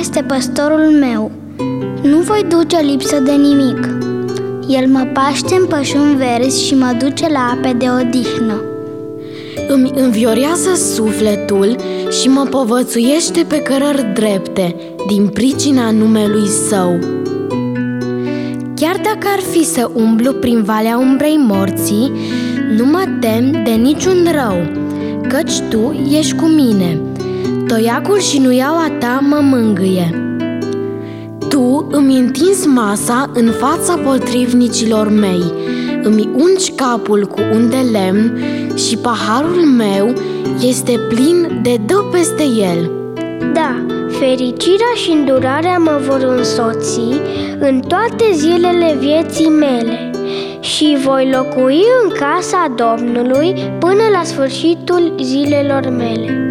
este păstorul meu. Nu voi duce lipsă de nimic. El mă paște în pășuni verzi și mă duce la ape de odihnă. Îmi înviorează sufletul și mă povățuiește pe cărări drepte, din pricina numelui Său. Chiar dacă ar fi să umblu prin valea umbrei morții, nu mă tem de niciun rău, căci Tu ești cu mine. Toiagul și nuiaua Ta mă mângâie. Tu îmi întinzi masa în fața potrivnicilor mei, îmi ungi capul cu un de lemn și paharul meu este plin de dă peste el. Da, fericirea și îndurarea mă vor însoți în toate zilele vieții mele și voi locui în casa Domnului până la sfârșitul zilelor mele.